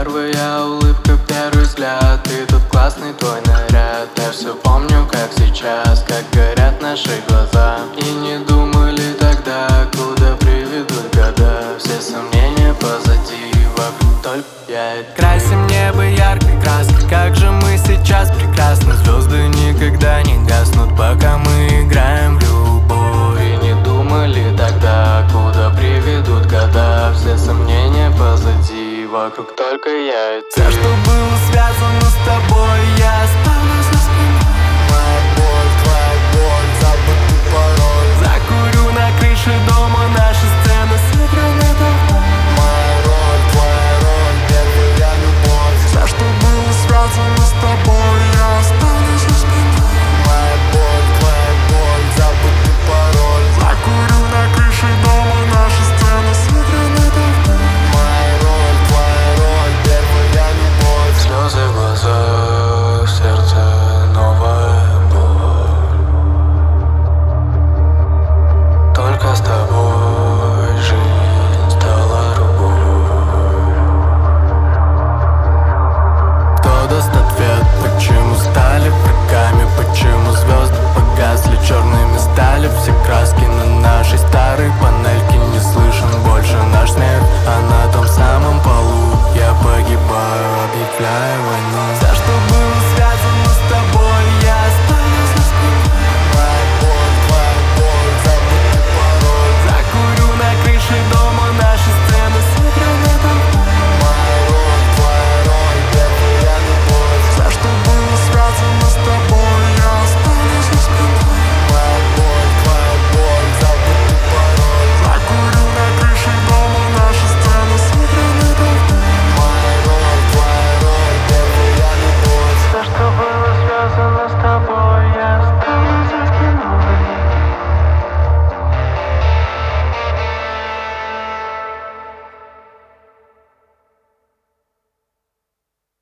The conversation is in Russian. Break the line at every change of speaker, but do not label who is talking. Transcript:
Первая улыбка, первый взгляд, и тут классный твой наряд. Я все помню, как сейчас, как горят наши глаза. И не думали тогда, куда приведут года. Все сомнения позади, вокруг только я. Красим небо яркой краской, как же мы сейчас прекрасны. Звезды никогда не гаснут, пока мы играем в любовь. И не думали тогда, куда приведут года. Все сомнения позади, вокруг только я и ты. Все, что было связано с тобой, я останусь за спиной. Моя боль, твоя боль, забытый пароль. Закурю на крыше дома, наша сцена сыграна давно. Моя роль, твоя роль, первая любовь. Все, что было связано с тобой, я останусь за спиной. Моя боль, твоя боль, забытый пароль. Закурю на крыше дома, наша сцена сыграна давно. Моя роль, твоя роль, первая любовь. Слезы в глазах, в сердце новая боль. Только с тобой жизнь стала другой. Кто даст ответ, почему стали врагами? Почему звезды погасли, черными стали все краски на нашей старой